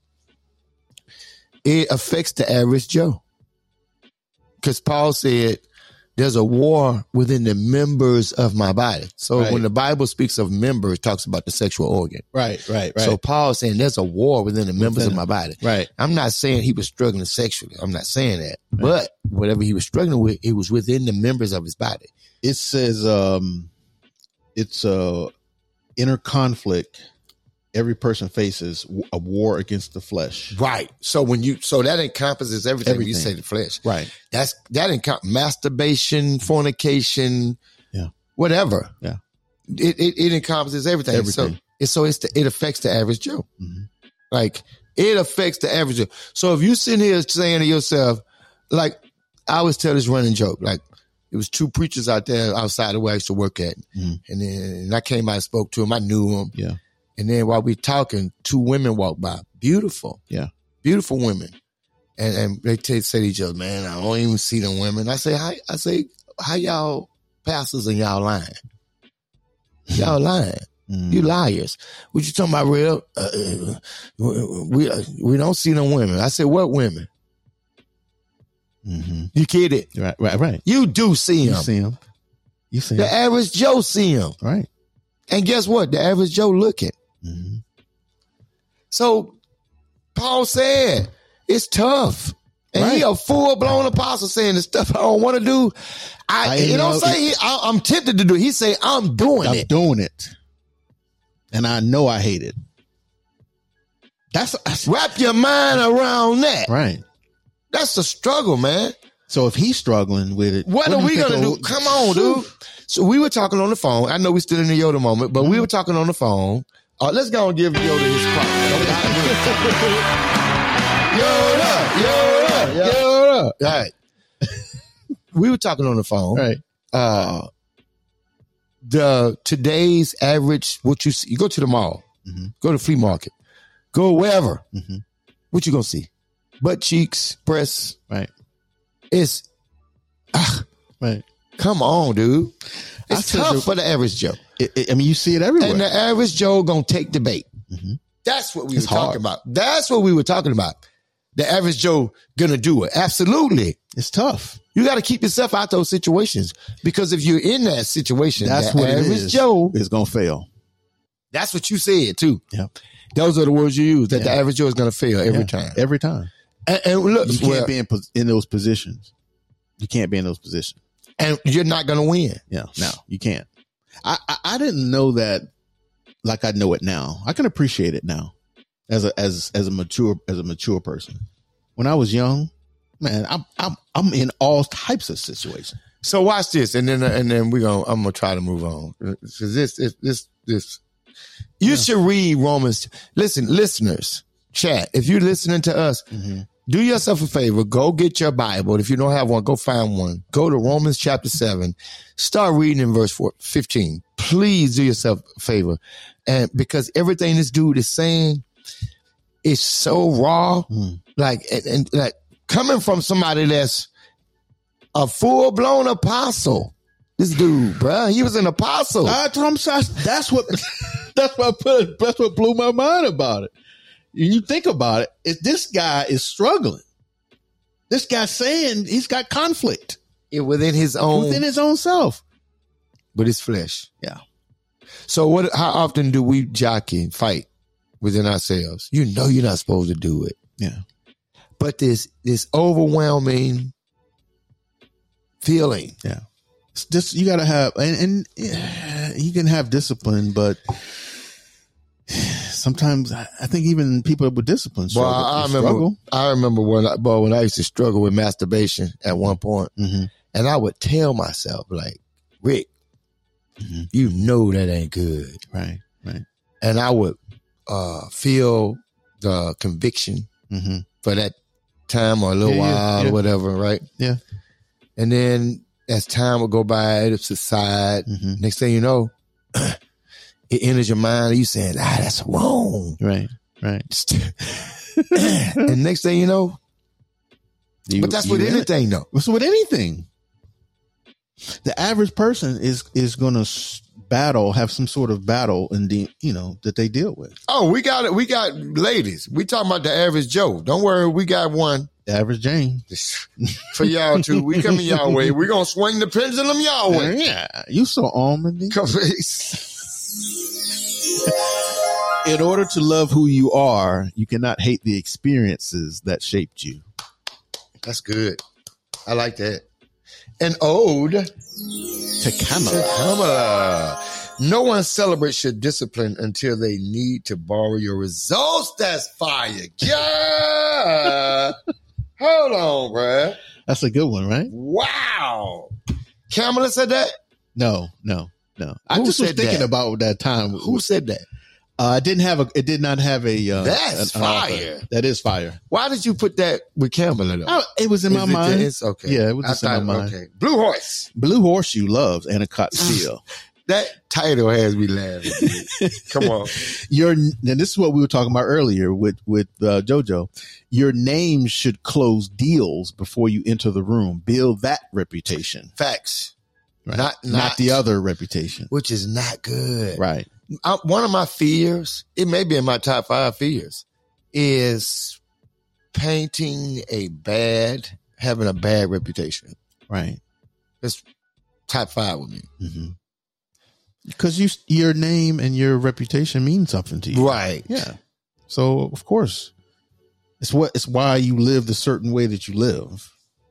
it affects the average Joe. Because Paul said, there's a war within the members of my body. So right. when the Bible speaks of members, it talks about the sexual organ. Right, right, right. So Paul's saying there's a war within the members within of my body. Right. I'm not saying he was struggling sexually. I'm not saying that. Right. But whatever he was struggling with, it was within the members of his body. It says um, it's uh, inner conflict every person faces, a war against the flesh. Right. So when you, so that encompasses everything, when you Everything. say the flesh. Right. That's, that encompasses masturbation, fornication, Yeah. whatever. Yeah. It, it, it encompasses everything. Everything. So it's, so it's the, it affects the average Joe. Mhm. Like it affects the average Joe. So if you sitting here saying to yourself, like I always tell this running joke, like it was two preachers out there outside of where I used to work at. Mhm. And then and I came out and spoke to them. I knew them. Yeah. And then while we talking, two women walked by. Beautiful. Yeah. Beautiful women. And and they t- say to each other, man, I don't even see them women. I say, how, I say, how y'all pastors and y'all lying? Y'all lying. Mm. You liars. What you talking about, real? Uh, we we don't see them women. I said, what women? Mm-hmm. You kid it? Right, right, right. You do see You them. see him. You see The him. average Joe see them. Right. And guess what? The average Joe looking. Mm-hmm. So Paul said, it's tough. And Right. he a full-blown apostle saying the stuff I don't want to do. I, I he don't know say he, I, I'm tempted to do it. He say, I'm doing I'm it. doing it. And I know I hate it. That's, that's Wrap your mind around that. right. That's the struggle, man. So if he's struggling with it, What, do are you we think going to the- do? Come on, dude. So we were talking on the phone. I know we're still in the Yoda moment, but Mm-hmm. we were talking on the phone. Uh, let's go and give Yoda his props. Yoda, Yoda, Yoda. All right. We were talking on the phone. Right. Uh, the today's average, what you see, you go to the mall, Mm-hmm. go to flea market, go wherever. Mm-hmm. What you gonna see? Butt cheeks, breasts. Right. It's ah, Right. come on, dude. I It's said tough the- for the average Joe, It, it- I mean, you see it everywhere. and the average Joe gonna take the bait. Mhm. That's what we It's were talking hard. about. That's what we were talking about. The average Joe gonna do it. Absolutely. It's tough. You got to keep yourself out those situations, because if you're in that situation, That's the what it average is. Joe, It's gonna fail. that's what you said too. Yeah. Those are the words you use, that the Yeah. average Joe is going to fail every Yeah. time. Every time. And, and look, You can't well, be in pos- in those positions. You can't be in those positions. and you're not going to win. Yeah. No, you can't. I, I I didn't know that like I know it now. I can appreciate it now as a as as a mature as a mature person. When I was young, man, I'm I'm I'm in all types of situations. So watch this, and then and then we're gonna I'm gonna try to move on, because this this this this you Yeah. should read Romans. Listen, listeners, chat. If you're listening to us, Mm-hmm. do yourself a favor. Go get your Bible. If you don't have one, go find one. Go to Romans chapter seven. Start reading in verse four, fifteen. Please do yourself a favor, and because everything this dude is saying is so raw, Mm. like and, and like coming from somebody that's a full blown apostle. This dude, bruh, he was an apostle. That's what I'm saying. That's what that's what put that's what blew my mind about it. When you think about it, if this guy is struggling, this guy's saying he's got conflict It within his own, within his own self. with his flesh. Yeah. So what? How often do we jockey, fight within ourselves? You know, you're not supposed to do it, Yeah. but this this overwhelming feeling. Yeah. It's just you gotta have and, and yeah, you can have discipline, but sometimes I I think even people with discipline Well, struggle. I remember. struggle. I remember when I, boy, when I used to struggle with masturbation at one point, Mm-hmm. and I would tell myself like, Rick, Mhm. you know that ain't good. Right. Right. And I would uh, feel the conviction Mm-hmm. for that time or a little Yeah, yeah, while yeah. or whatever, right? Yeah. And then as time would go by, it would subside. Mm-hmm. Next thing you know, it enters your mind and you saying, ah, that's wrong. Right. Right. And next thing you know, You- but that's you with in it. anything though. So with anything, the average person is is going to battle, have some sort of battle, in the you know that they deal with. Oh, we got it. We got ladies. We talking about the average Joe. Don't worry, we got one The average Jane. for y'all too. We coming y'all way. We gonna swing the pendulum y'all way. Yeah, you so almondy. Come- In order to love who you are, you cannot hate the experiences that shaped you. That's good. I like that. An ode To Kamala. to Kamala. No one celebrates your discipline until they need to borrow your results. That's fire. Yeah. Hold on, bruh. That's a good one, right? Wow. Kamala said that? No, no, no. I Who just was said thinking that? about that time. Who said that? Uh, I didn't have a. It did not have a. Uh, That's an author. fire. That is fire. Why did you put that with Kamala, though? Oh, it was in my Is it- mind. It's okay. Yeah, it was I just in thought- my mind. Okay. Blue Horse. Blue Horseshoe loves Anacott Steel. That title has me laughing. dude. Come on. Your and this is what we were talking about earlier with with uh, JoJo. Your name should close deals before you enter the room. Build that reputation, Facts. right? Not, not not the other reputation, which is not good. right? I, one of my fears, it may be in my top five fears, is painting a bad, having a bad reputation. Right. It's top five with me. Mm-hmm. Because you, your name and your reputation mean something to you, Right. Yeah. So of course, it's what it's why you live the certain way that you live.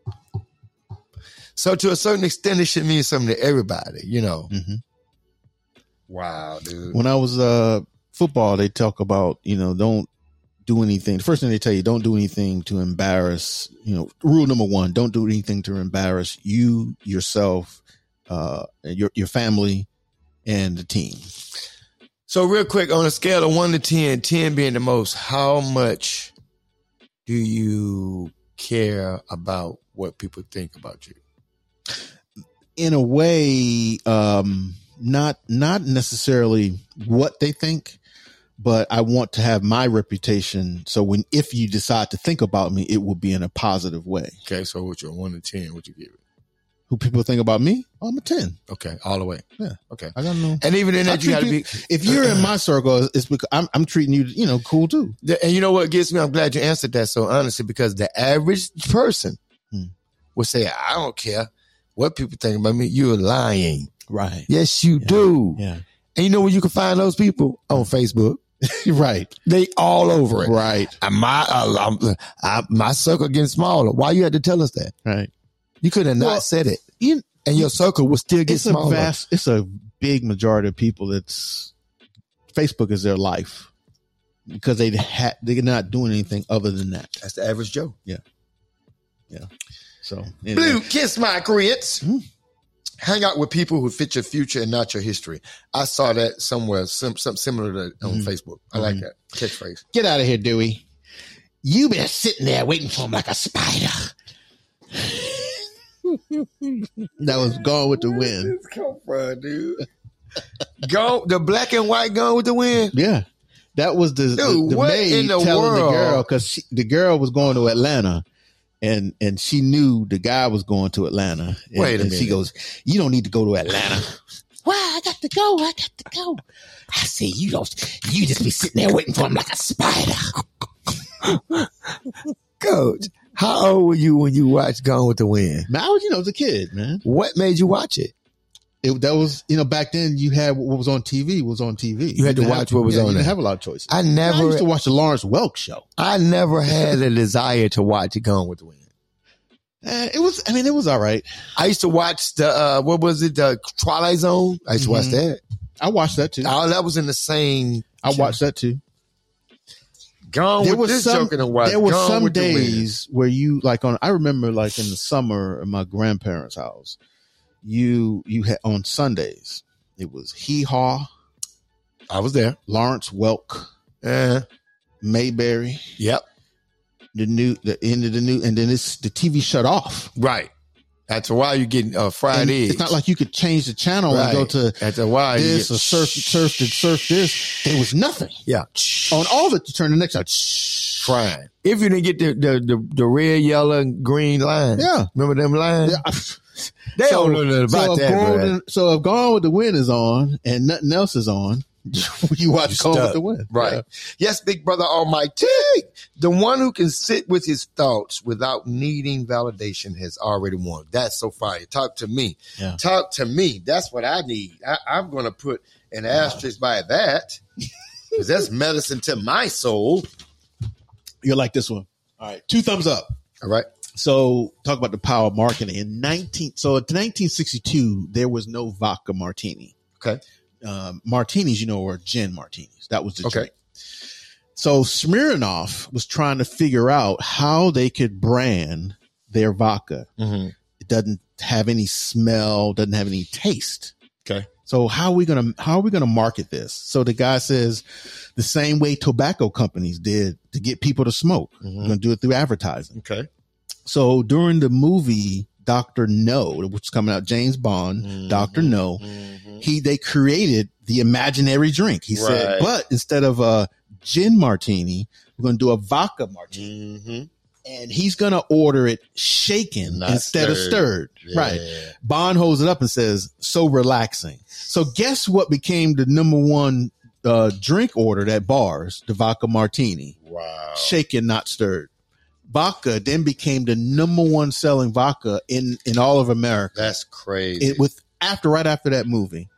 So to a certain extent, it should mean something to everybody, you know. Mm-hmm. Wow, dude. When I was uh football, they talk about, you know, don't do anything. The first thing they tell you, don't do anything to embarrass, you know, rule number one, don't do anything to embarrass you, yourself, uh, your, your family and the team. So real quick, on a scale of one to ten, ten being the most, how much do you care about what people think about you? In a way, um, not not necessarily what they think, but I want to have my reputation. So when if you decide to think about me, it will be in a positive way. Okay, so what's your one to ten? What you give it? Who people think about me? Oh, I'm a ten. Okay, all the way. Yeah. Okay. I gotta know. And even in I that, you got to treat be. people- if you're in my circle, it's because I'm I'm treating you, you know, cool too. And you know what gets me? I'm glad you answered that so honestly, because the average person Hmm. would say, I don't care what people think about me. You're lying. Right. Yes, you Yeah. do. Yeah. And you know where you can find those people? On Facebook. Right. They all over it. Right. And my uh, I'm- I, my circle getting smaller. Why you had to tell us that? Right. You could have not Well, said it. You, And your circle will still get it's smaller. a vast, it's a big majority of people that's Facebook is their life because they ha- they're not doing anything other than that. That's the average Joe. So anyway. Blue, kiss my grits. Hmm. Hang out with people who fit your future and not your history. I saw that somewhere, some, something similar to on Mhm. Facebook. I like Mhm. that catchphrase. Get out of here, Dewey. You been sitting there waiting for him like a spider. That was Gone with the Wind. Where did this come from, dude? Go the black and white Gone with the Wind. Yeah. That was the, Dude, the, the what maid in the telling world? the girl because the girl was going to Atlanta and and she knew the guy was going to Atlanta. And, Wait a and she minute. goes, you don't need to go to Atlanta. Why? I got to go. I got to go. I say, you don't, you just be sitting there waiting for him like a spider. Coach, how old were you when you watched Gone with the Wind? Man, I was, you know, as a kid, man. What made you watch it? It, that was, you know, back then you had what was on T V was on T V. You had to didn't watch have, what was yeah, on You there. didn't have a lot of choices. I I never, used to watch the Lawrence Welk show. I never had a desire to watch it Gone with the Wind. Eh, it was, I mean, it was all right. I used to watch the uh, what was it, the Twilight Zone. I used to watch Mhm. that. I watched that too. Oh, that was in the same. I watched that too. Gone There with was this some, joke in a while. there were Gone some with the Wind. days where you like on, I remember like in the summer at my grandparents' house, you, you had on Sundays, it was Hee Haw, I was there. Lawrence Welk, Uh, Mayberry, yep. the new, the end of the new, and then it's the T V shut off. Right. After a while, you get uh, And fried eggs. it's not like you could change the channel and go to After a while, you this get or surf, surf, to surf this. There was nothing. yeah, On all of it, you turn the next out. frying. If you didn't get the the the, the red, yellow, and green line, Yeah. remember them lines? Yeah. They don't know nothing about so that. if bro. Golden, so if Gone with the Wind is on and nothing else is on, you watch You Gone with stuck. the Wind. Right. Yeah. Yes, Big Brother Almighty. The one who can sit with his thoughts without needing validation has already won. That's so fire. Talk to me. Yeah. Talk to me. That's what I need. I, I'm going to put an asterisk by that because that's medicine to my soul. You're like this one. All right. Two thumbs up. All right. So talk about the power of marketing. In nineteen, so in nineteen sixty-two, there was no vodka martini. Okay. um, martinis, you know, or gin martinis. That was the Okay. drink. So Smirnoff was trying to figure out how they could brand their vodka. Mm-hmm. It doesn't have any smell, doesn't have any taste. Okay. So how are we gonna how are we gonna market this? So the guy says the same way tobacco companies did to get people to smoke. Mm-hmm. We're gonna do it through advertising. Okay. So during the movie Doctor No, which is coming out, James Bond, Mm-hmm. Doctor No, Mm-hmm. he they created the imaginary drink. He said, Right. but instead of a gin martini, we're gonna do a vodka martini. Mm-hmm. And he's going to order it shaken Not instead of stirred. stirred. Yeah. Right. Bond holds it up and says, so relaxing. So guess what became the number one uh, drink ordered at bars? The vodka martini. Wow. Shaken, not stirred. Vodka then became the number one selling vodka in, in all of America. That's crazy. It with after right after that movie.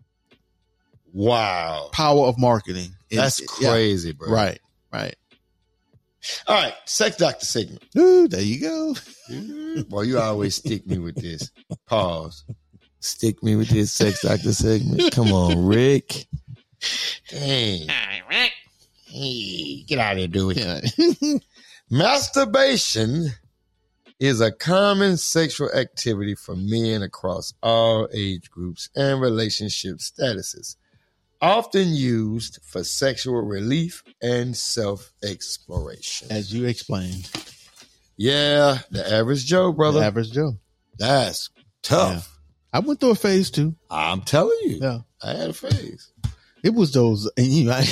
Wow. Power of marketing. It- That's it- yeah. crazy, bro. Right. Right. All right. Sex Doctor segment. Ooh, there you go. Boy, you always stick me with this. Pause. Stick me with this Sex Doctor segment. Come on, Rick. Dang. Hey, get out of here, do it. Yeah. Masturbation is a common sexual activity for men across all age groups and relationship statuses, often used for sexual relief and self-exploration. As you explained, Yeah, the average Joe, brother. the average Joe. That's tough. I went through a phase too. I'm telling you. Yeah. I had a phase. It was those, and you know, I,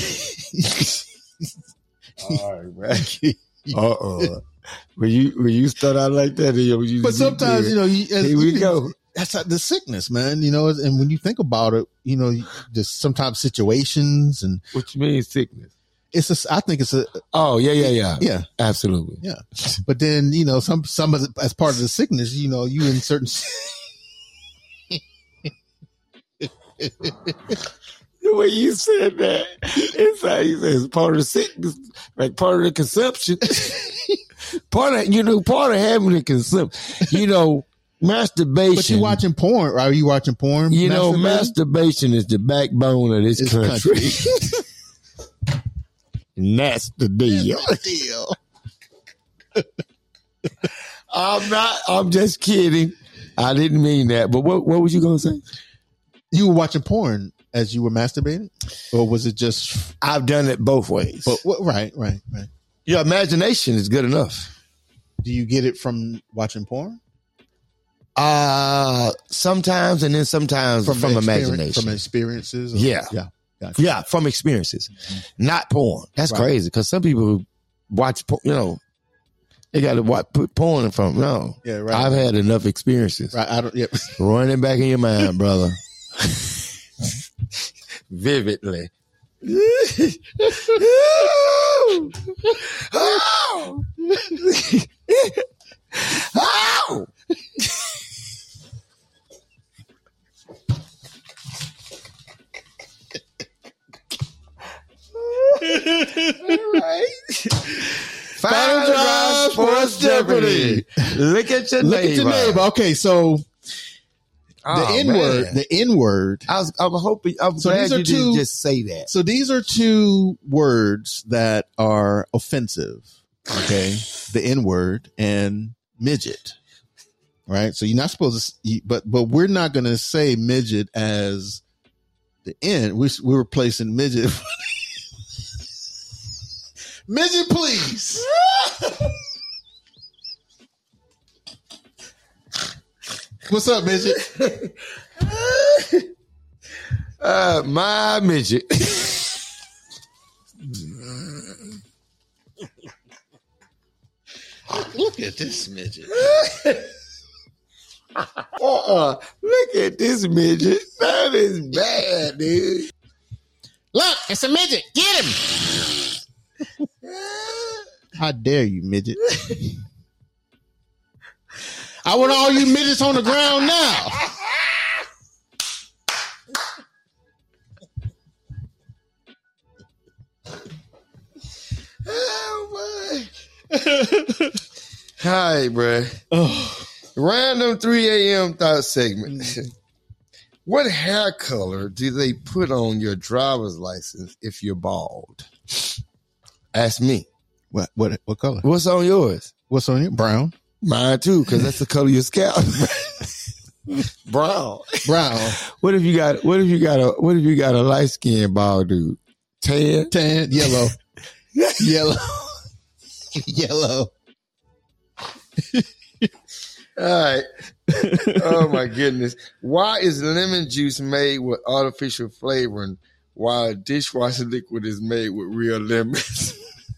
All right, man. Uh-uh. When you when you start out like that, you, you, but sometimes, you know, you, as, here we you- go. That's like the sickness, man. You know, and when you think about it, you know, just sometimes situations, and What you mean sickness? it's just, I think it's a, Oh, yeah, yeah, yeah. yeah, Absolutely. yeah. But then, you know, some, some of the, as part of the sickness, you know, you in certain, The way you said that, it's like you said, it's part of the sickness, like part of the consumption. part of, you know, part of having the consumption, you know, masturbation. but you watching porn, right? Are you watching porn? You know, masturbating? masturbation is the backbone of this, This country. And that's the deal. Deal. I'm not, I'm just kidding. I didn't mean that. But what, what was you going to say? You were watching porn as you were masturbating, or was it just? I've done it both ways. But what, right, right, right. Your imagination is good enough. Do you get it from watching porn? Uh, sometimes, and then sometimes from, experience- imagination. from experiences. or- Yeah. yeah. Gotcha. Yeah, from experiences, not porn. That's Right. crazy because some people watch, po- you know, they got to watch put porn in front. No, Yeah, right. I've had enough experiences. Right. I don't. Yep. Run it back in your mind, brother. Vividly. Oh! Oh! Final drive sports Jeopardy. Look at your Look neighbor. at your neighbor. Okay, so Oh, the N word. man. The N word. I was, I'm hoping. I'm So glad these are you didn't two- just say that. So these are two words that are offensive. Okay, the N word and midget. Right. So you're not supposed to, but but we're not going to say midget as the N. We we're replacing midget. Midget, please. What's up, midget? Uh, my midget. Look at this midget. Uh-uh. Look at this midget. That is bad, dude. Look, it's a midget. Get him. How dare you, midget? I want all you midgets on the ground now. Oh, my. Hi, bruh. Oh, Random three a.m. thought segment. What hair color do they put on your driver's license if you're bald? Ask me. What what what color? What's on yours? What's on you? Brown. Mine too, because that's the color of your scalp. Brown. Brown. What if you got? What if you got a? What if you got a light skinned bald dude? Tan. Tan. Yellow. Yellow. Yellow. All right. Oh my goodness. Why is lemon juice made with artificial flavoring while dishwasher liquid is made with real lemons?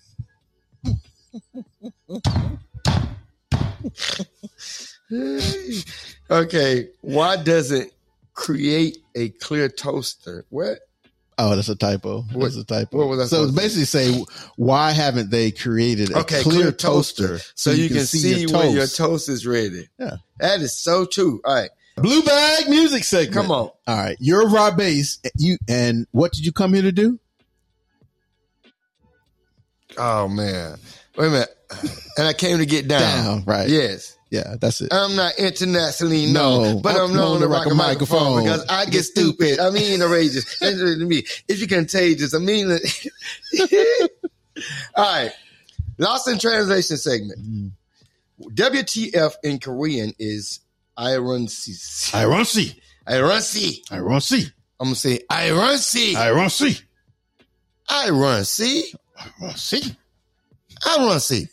Okay. Why doesn't create a clear toaster? What? Oh, that's a typo. What- That's a typo. what was I so it's supposed to basically say, why haven't they created a Okay, clear, toaster, so you can see your when your toast? toast is ready. Yeah. That is so true. All right. Blue bag music segment. Come on. All right. You're Rob Bass. You and what did you come here to do? Oh man. Wait a minute. And I came to get down. Down, right. Yes. Yeah, that's it. I'm not internationally known, No, but I'm known to rock a microphone because I get stupid. I mean, outrageous. Listen to me. If you're contagious, I mean, all right. Lost in translation segment. Mm. W T F in Korean is Ironsi. Ironsi. Ironsi. Ironsi. I'm gonna say Ironsi. Ironsi. Ironsi. Ironsi. Ironsi.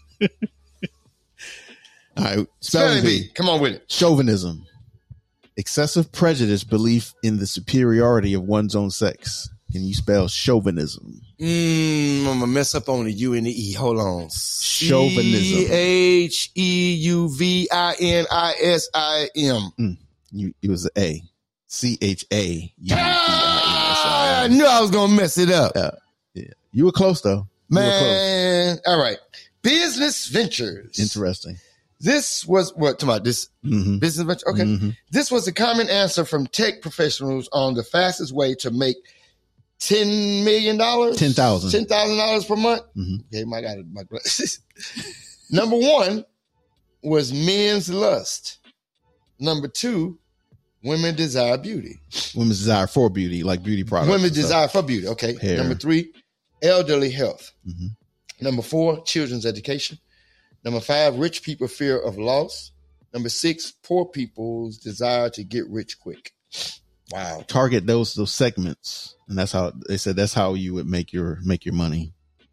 All right. Spelling Spelling bee. bee. Come on with it. Chauvinism. Excessive prejudice, belief in the superiority of one's own sex. Can you spell chauvinism? Mm, I'm gonna mess up on the U and the E. Hold on. Chauvinism. C H E U V I N I S I M. Mm. You, it was an A. C H A. Ah, I knew I was gonna mess it up. Yeah. Yeah. You were close though. You were close. Man. All right. Business ventures. Interesting. This was what talking about this Mm-hmm. business venture. Okay. Mhm. This was a common answer from tech professionals on the fastest way to make ten million dollars. ten thousand. Ten thousand dollars per month. Mhm. Okay, my God, my glasses. Number one was men's lust. Number two, women desire beauty. Women's desire for beauty, like beauty products. Women's and stuff. desire for beauty. Okay. Hair. Number three, elderly health. Mhm. Number four, children's education. Number five, rich people fear of loss. Number six, poor people's desire to get rich quick. Wow. Target those those segments, and that's how they said that's how you would make your make your money.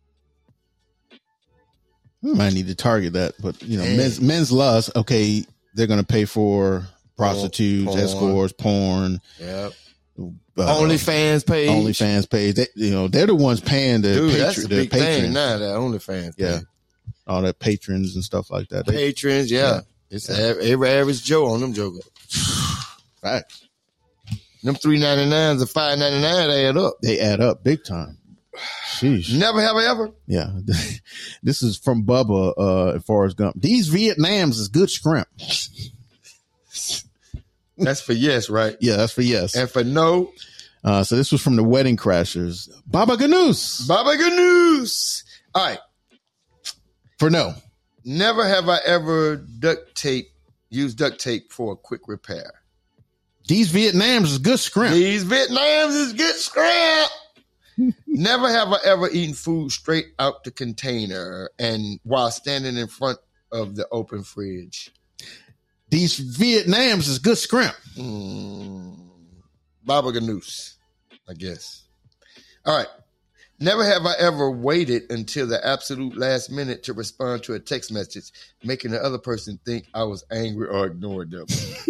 We might need to target that, but you know, Man. men's men's lust. Okay, they're going to pay for prostitutes, Porn. escorts, porn, Yep. uh, OnlyFans page. OnlyFans page. They, you know, they're the ones paying the Dude, patron, that's a the big thing patrons, now, that OnlyFans Yeah. page. all that patrons and stuff like that. They, Patrons, yeah. Yeah. It's a- every average Joe on them jokers. facts. Them three ninety-nines and five ninety-nine add up. They add up big time. Sheesh. Never have I ever. Yeah. This is from Bubba, uh, Forrest Gump. These Vietnams is good shrimp. That's for yes, right? Yeah, that's for yes. And for no, Uh, so this was from the Wedding Crashers. Baba Ganoush Baba good news. All right. for no. Never have I ever duct tape, used duct tape for a quick repair. These Vietnams is good shrimp. These Vietnams is good scrap. Never have I ever eaten food straight out the container and while standing in front of the open fridge. These Vietnams is good shrimp. Mm, Baba Ganoush, I guess. All right. Never have I ever waited until the absolute last minute to respond to a text message, making the other person think I was angry or ignored them.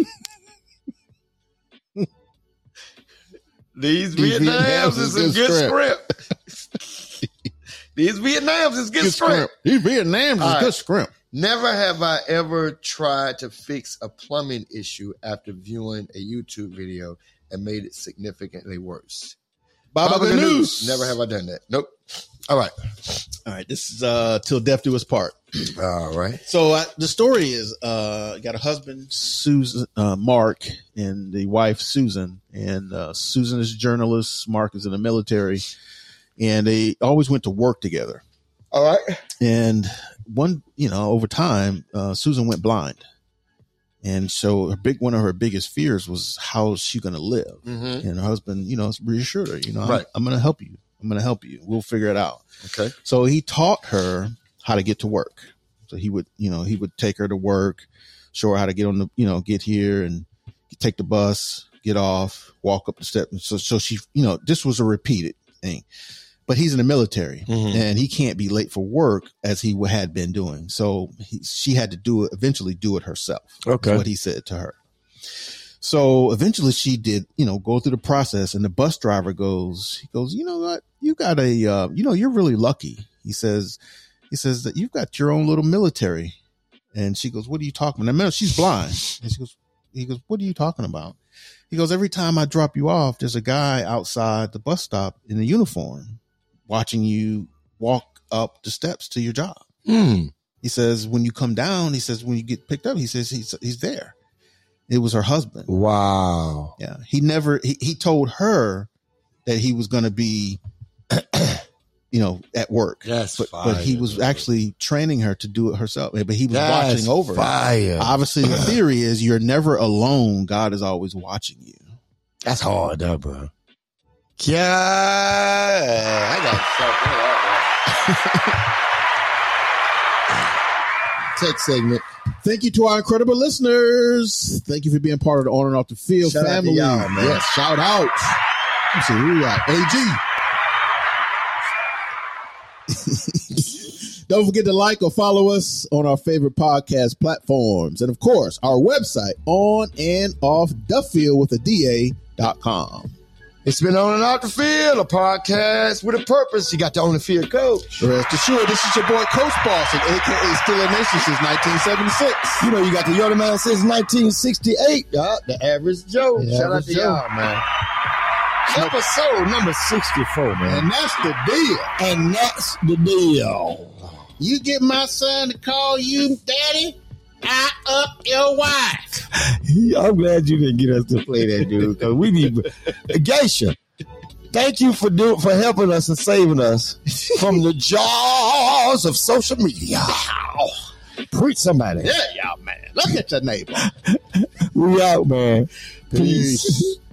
These, These Vietnams, Vietnams is is a good good script. These Vietnams is good, Good script. shrimp. These Vietnams All is right. good shrimp. Never have I ever tried to fix a plumbing issue after viewing a YouTube video and made it significantly worse. Baba Ganoush. Never have I done that. Nope. All right. All right. This is uh, Till Death Do Us Part. All right. So uh, the story is, uh, got a husband, Susan, uh, Mark, and the wife, Susan. And uh, Susan is a journalist. Mark is in the military. And they always went to work together. All right. And one, you know, over time, uh, Susan went blind. And so her big one of her biggest fears was how's she going to live? Mm-hmm. And her husband, you know, reassured her, you know, Right. I'm, I'm going to help you. I'm going to help you. We'll figure it out. Okay. So he taught her how to get to work. So he would, you know, he would take her to work, show her how to get on the, you know, get here and take the bus, get off, walk up the steps. So, so she, you know, this was a repeated thing. But he's in the military, mm-hmm. and he can't be late for work as he had been doing. So he, she had to do it, eventually do it herself. Okay. That's what he said to her. So eventually she did, you know, go through the process, and the bus driver goes, he goes, you know what? You got a, uh, you know, you're really lucky. He says, he says that you've got your own little military. And she goes, what are you talking about? Now, she's blind. And she goes, he goes, what are you talking about? He goes, every time I drop you off, there's a guy outside the bus stop in a uniform watching you walk up the steps to your job. Mm. He says, when you come down, he says, when you get picked up, he says, he's, he's there. It was her husband. Wow. Yeah. He never, he, he told her that he was going to be, you know, at work. Yes. But, but he was actually training her to do it herself. But he was That's watching over fire. her. Obviously, the theory is you're never alone. God is always watching you. That's hard, though, bro. Yeah, I got something. Tech segment. Thank you to our incredible listeners. Thank you for being part of the On and Off the Field shout family. Out to y'all, man. Yes, shout out. Let's see who we got. A G. Don't forget to like or follow us on our favorite podcast platforms, and of course, our website, on and off the field with a D A dot com. It's been On and Off the Field, a podcast with a purpose. You got the On the Field coach. Rest assured, this is your boy Coach Boston, a k a. Steeler Nation since nineteen seventy-six. You know, you got the Yoda Man since nineteen sixty-eight. Uh, the Average Joe. The Shout average out to Joe. y'all, man. Episode number sixty-four, man. And that's the deal. And that's the deal. You get my son to call you daddy, I up your wife. I'm glad you didn't get us to play that, dude, because we need Geisha. Thank you for do, for helping us and saving us from the jaws of social media. Preach somebody. Yeah, y'all, man. Look at your neighbor. We out, man. Peace. Peace.